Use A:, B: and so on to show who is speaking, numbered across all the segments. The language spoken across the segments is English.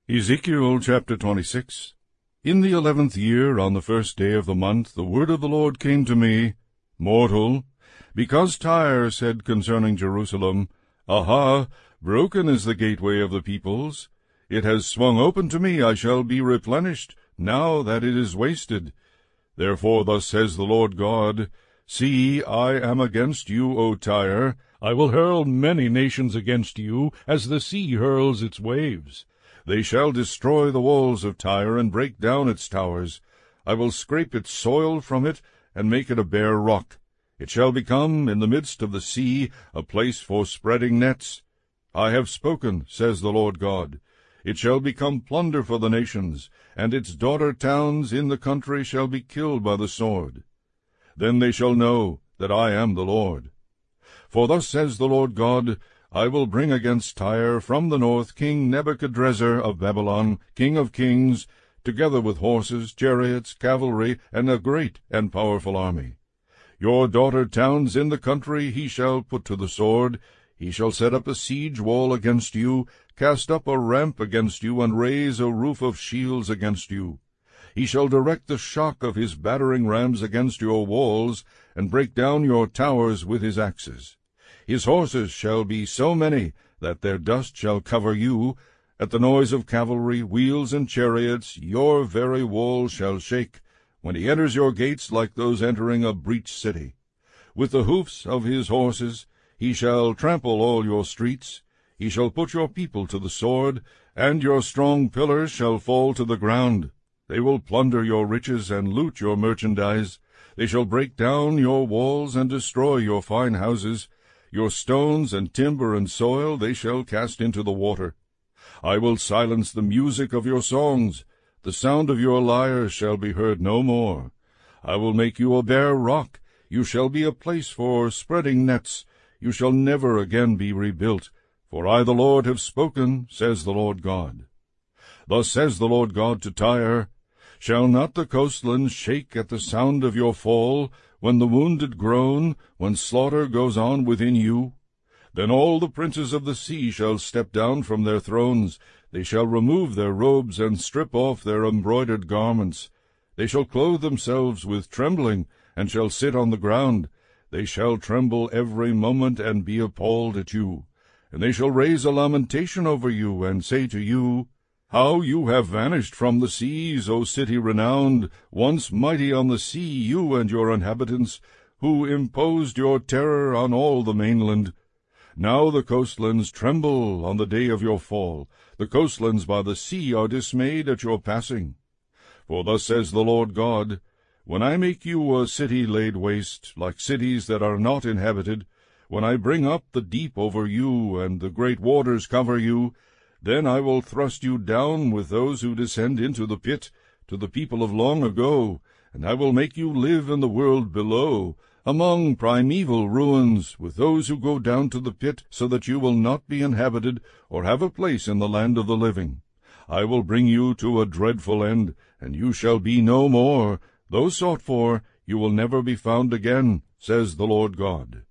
A: Ezekiel chapter 26. In the 11th year, on the first day of the month, the word of the Lord came to me, Mortal, because Tyre said concerning Jerusalem, Aha, broken is the gateway of the peoples. It has swung open to me, I shall be replenished, now that it is wasted. Therefore thus says the Lord God, See, I am against you, O Tyre. I will hurl many nations against you, as the sea hurls its waves. They shall destroy the walls of Tyre, and break down its towers. I will scrape its soil from it, and make it a bare rock. It shall become, in the midst of the sea, a place for spreading nets. I have spoken, says the Lord God. It shall become plunder for the nations, and its daughter towns in the country shall be killed by the sword. Then they shall know that I am the Lord. For thus says the Lord God, I will bring against Tyre from the north King Nebuchadrezzar of Babylon, king of kings, together with horses, chariots, cavalry, and a great and powerful army. Your daughter towns in the country he shall put to the sword. He shall set up a siege wall against you, cast up a ramp against you, and raise a roof of shields against you. He shall direct the shock of his battering rams against your walls, and break down your towers with his axes. His horses shall be so many that their dust shall cover you. At the noise of cavalry, wheels, and chariots, your very walls shall shake, when he enters your gates like those entering a breached city. With the hoofs of his horses he shall trample all your streets. He shall put your people to the sword, and your strong pillars shall fall to the ground. They will plunder your riches and loot your merchandise. They shall break down your walls and destroy your fine houses. Your stones and timber and soil they shall cast into the water. I will silence the music of your songs. The sound of your lyres shall be heard no more. I will make you a bare rock. You shall be a place for spreading nets. You shall never again be rebuilt. For I, the Lord, have spoken, says the Lord God. Thus says the Lord God to Tyre, Shall not the coastlands shake at the sound of your fall, when the wounded groan, when slaughter goes on within you? Then all the princes of the sea shall step down from their thrones. They shall remove their robes and strip off their embroidered garments. They shall clothe themselves with trembling, and shall sit on the ground. They shall tremble every moment and be appalled at you. And they shall raise a lamentation over you, and say to you, How you have vanished from the seas, O city renowned, once mighty on the sea, you and your inhabitants, who imposed your terror on all the mainland. Now the coastlands tremble on the day of your fall. The coastlands by the sea are dismayed at your passing. For thus says the Lord God, When I make you a city laid waste, like cities that are not inhabited, when I bring up the deep over you, and the great waters cover you, then I will thrust you down with those who descend into the pit, to the people of long ago, and I will make you live in the world below, among primeval ruins, with those who go down to the pit, so that you will not be inhabited, or have a place in the land of the living. I will bring you to a dreadful end, and you shall be no more. Though sought for, you will never be found again, says the Lord God.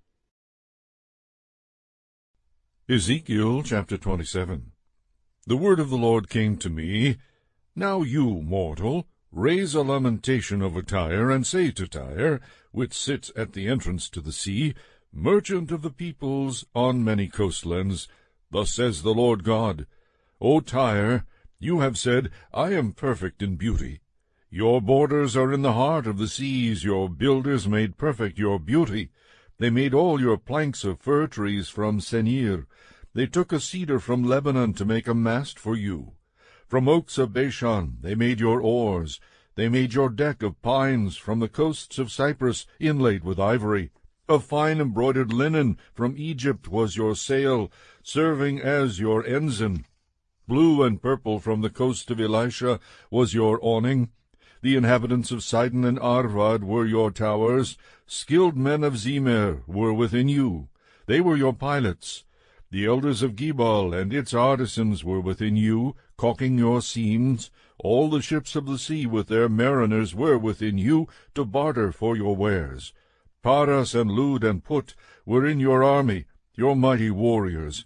A: Ezekiel chapter 27. The word of the Lord came to me, Now you, mortal, raise a lamentation over Tyre, and say to Tyre, which sits at the entrance to the sea, merchant of the peoples on many coastlands, Thus says the Lord God, O Tyre, you have said, I am perfect in beauty. Your borders are in the heart of the seas. Your builders made perfect your beauty. They made all your planks of fir trees from Senir. They took a cedar from Lebanon to make a mast for you. From oaks of Bashan they made your oars. They made your deck of pines from the coasts of Cyprus, inlaid with ivory. Of fine embroidered linen from Egypt was your sail, serving as your ensign. Blue and purple from the coast of Elisha was your awning. The inhabitants of Sidon and Arvad were your towers. Skilled men of Zemer were within you. They were your pilots. The elders of Gebal and its artisans were within you, caulking your seams. All the ships of the sea with their mariners were within you, to barter for your wares. Paras and Lud and Put were in your army, your mighty warriors.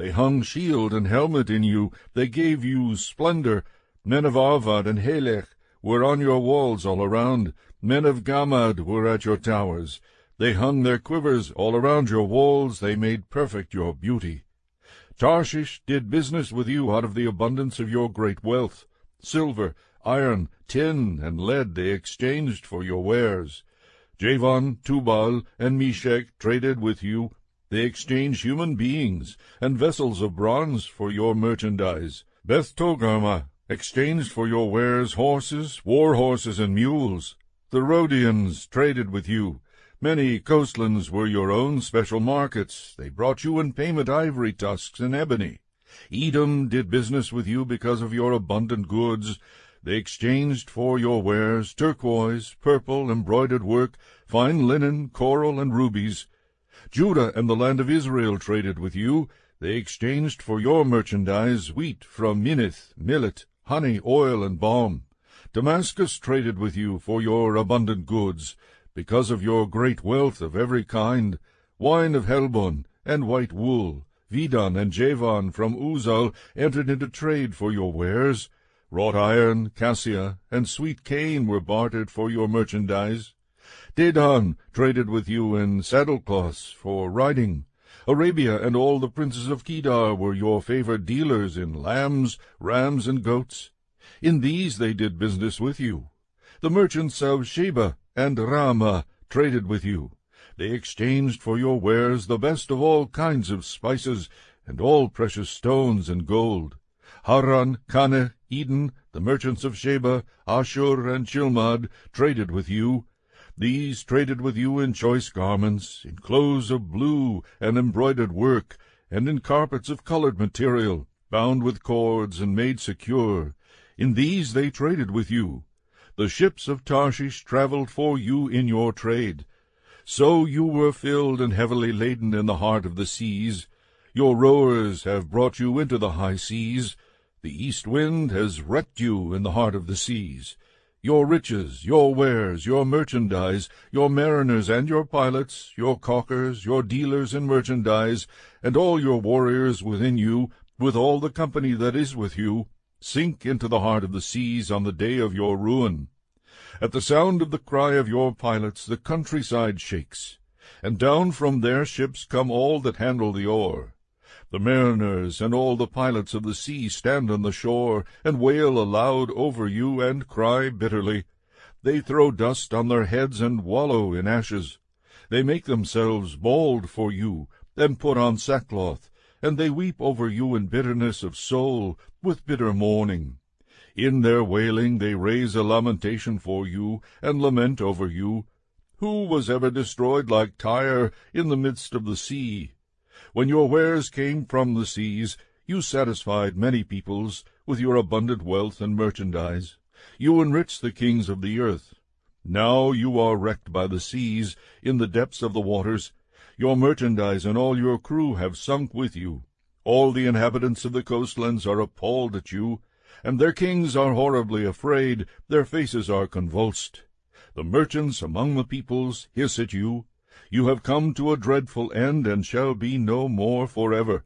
A: They hung shield and helmet in you, they gave you splendor. Men of Arvad and Helech were on your walls all around. Men of Gamad were at your towers. They hung their quivers all around your walls, they made perfect your beauty. Tarshish did business with you out of the abundance of your great wealth. Silver, iron, tin, and lead they exchanged for your wares. Javan, Tubal, and Meshech traded with you. They exchanged human beings and vessels of bronze for your merchandise. Beth Togarmah exchanged for your wares horses, war horses, and mules. The Rhodians traded with you. Many coastlands were your own special markets. They brought you in payment ivory tusks and ebony. Edom did business with you because of your abundant goods. They exchanged for your wares turquoise, purple, embroidered work, fine linen, coral, and rubies. Judah and the land of Israel traded with you. They exchanged for your merchandise wheat from Minnith, millet, honey, oil, and balm. Damascus traded with you for your abundant goods, because of your great wealth of every kind, wine of Helbon and white wool. Vidan and Javan from Uzal entered into trade for your wares. Wrought iron, cassia, and sweet cane were bartered for your merchandise. Dedan traded with you in saddlecloths for riding. Arabia and all the princes of Kedar were your favored dealers in lambs, rams, and goats. In these they did business with you. The merchants of Sheba and Ramah traded with you. They exchanged for your wares the best of all kinds of spices, and all precious stones and gold. Haran, Caneh, Eden, the merchants of Sheba, Ashur, and Chilmad traded with you. These traded with you in choice garments, in clothes of blue and embroidered work, and in carpets of colored material, bound with cords and made secure. In these they traded with you. The ships of Tarshish traveled for you in your trade. So you were filled and heavily laden in the heart of the seas. Your rowers have brought you into the high seas. The east wind has wrecked you in the heart of the seas. Your riches, your wares, your merchandise, your mariners and your pilots, your caulkers, your dealers in merchandise, and all your warriors within you, with all the company that is with you, sink into the heart of the seas on the day of your ruin. At the sound of the cry of your pilots the countryside shakes, and down from their ships come all that handle the oar. The mariners and all the pilots of the sea stand on the shore, and wail aloud over you, and cry bitterly. They throw dust on their heads and wallow in ashes. They make themselves bald for you, and put on sackcloth, and they weep over you in bitterness of soul, with bitter mourning. In their wailing they raise a lamentation for you, and lament over you. Who was ever destroyed like Tyre in the midst of the sea? When your wares came from the seas, you satisfied many peoples with your abundant wealth and merchandise. You enriched the kings of the earth. Now you are wrecked by the seas in the depths of the waters. Your merchandise and all your crew have sunk with you. All the inhabitants of the coastlands are appalled at you, and their kings are horribly afraid, their faces are convulsed. The merchants among the peoples hiss at you. You have come to a dreadful end, and shall be no more forever.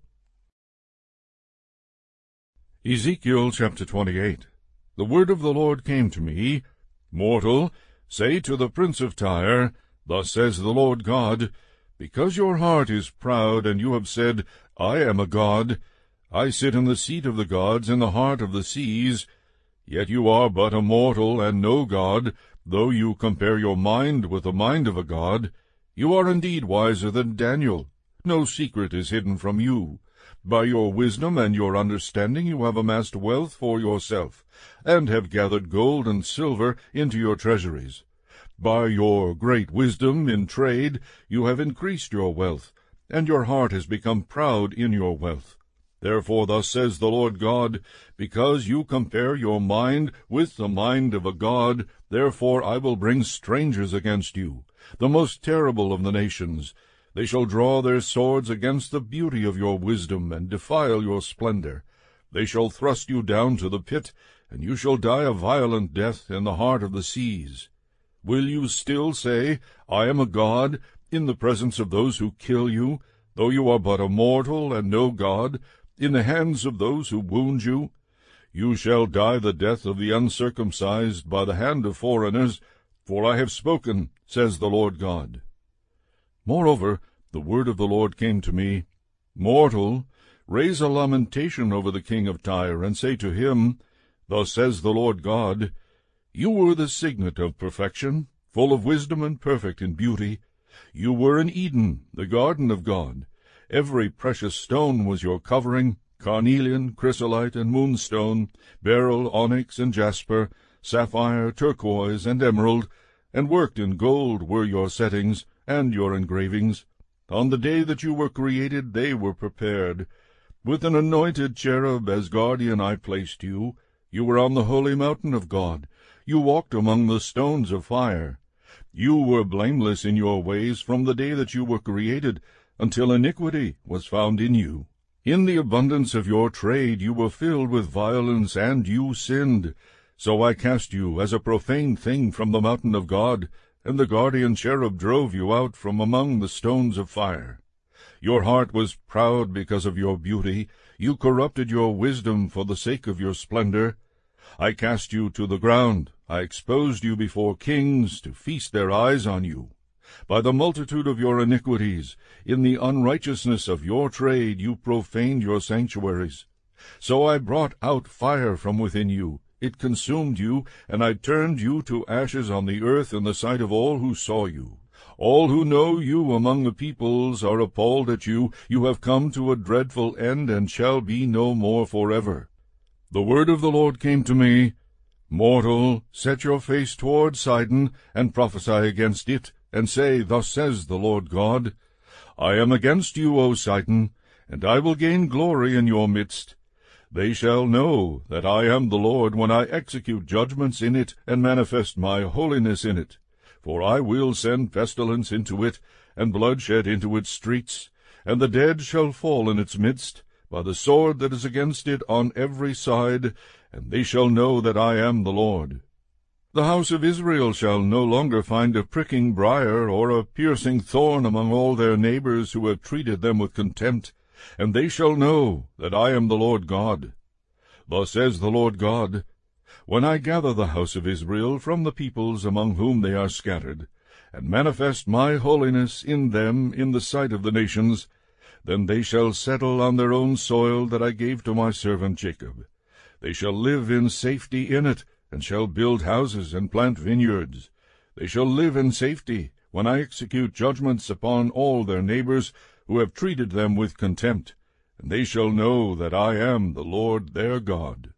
A: Ezekiel chapter 28. The word of the Lord came to me, Mortal, say to the prince of Tyre, Thus says the Lord God, Because your heart is proud, and you have said, I am a god, I sit in the seat of the gods in the heart of the seas, yet you are but a mortal and no god, though you compare your mind with the mind of a god. You are indeed wiser than Daniel. No secret is hidden from you. By your wisdom and your understanding you have amassed wealth for yourself, and have gathered gold and silver into your treasuries. By your great wisdom in trade you have increased your wealth, and your heart has become proud in your wealth. Therefore thus says the Lord God, Because you compare your mind with the mind of a god, therefore I will bring strangers against you, the most terrible of the nations. They shall draw their swords against the beauty of your wisdom, and defile your splendor. They shall thrust you down to the pit, and you shall die a violent death in the heart of the seas. Will you still say, I am a god, in the presence of those who kill you? though you are but a mortal and no God, in the hands of those who wound you? You shall die the death of the uncircumcised by the hand of foreigners, for I have spoken, says the Lord God. Moreover, the word of the Lord came to me, Mortal, raise a lamentation over the king of Tyre, and say to him, Thus says the Lord God, You were the signet of perfection, full of wisdom and perfect in beauty. You were in Eden, the garden of God. Every precious stone was your covering, carnelian, chrysolite, and moonstone, beryl, onyx, and jasper, sapphire, turquoise, and emerald, and worked in gold were your settings, and your engravings. On the day that you were created they were prepared. With an anointed cherub as guardian I placed you. You were on the holy mountain of God. You walked among the stones of fire. You were blameless in your ways from the day that you were created, until iniquity was found in you. In the abundance of your trade you were filled with violence, and you sinned. So I cast you as a profane thing from the mountain of God, and the guardian cherub drove you out from among the stones of fire. Your heart was proud because of your beauty. You corrupted your wisdom for the sake of your splendor. I cast you to the ground. I exposed you before kings to feast their eyes on you. By the multitude of your iniquities, in the unrighteousness of your trade, you profaned your sanctuaries. So I brought out fire from within you. It consumed you, and I turned you to ashes on the earth in the sight of all who saw you. All who know you among the peoples are appalled at you. You have come to a dreadful end, and shall be no more forever. The word of the Lord came to me, Mortal, set your face toward Sidon, and prophesy against it, and say, Thus says the Lord God, I am against you, O Sidon, and I will gain glory in your midst. They shall know that I am the Lord when I execute judgments in it, and manifest my holiness in it. For I will send pestilence into it, and bloodshed into its streets, and the dead shall fall in its midst, by the sword that is against it on every side, and they shall know that I am the Lord. The house of Israel shall no longer find a pricking briar or a piercing thorn among all their neighbors who have treated them with contempt, and they shall know that I am the Lord God. Thus says the Lord God, When I gather the house of Israel from the peoples among whom they are scattered, and manifest my holiness in them in the sight of the nations, then they shall settle on their own soil that I gave to my servant Jacob. They shall live in safety in it, and shall build houses and plant vineyards. They shall live in safety, when I execute judgments upon all their neighbors, who have treated them with contempt, and they shall know that I am the Lord their God.